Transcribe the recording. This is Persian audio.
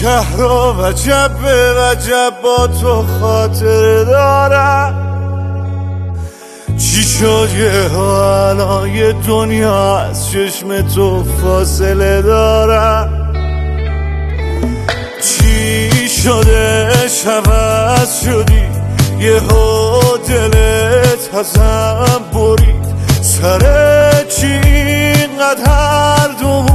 شهر و وجب به وجب با تو خاطر دارم. چی شد یه الان یه دنیا از چشم تو فاصله دارم. چی شده عوض شدی یه دلت ازم برید، سر چی اینقدر هر دوم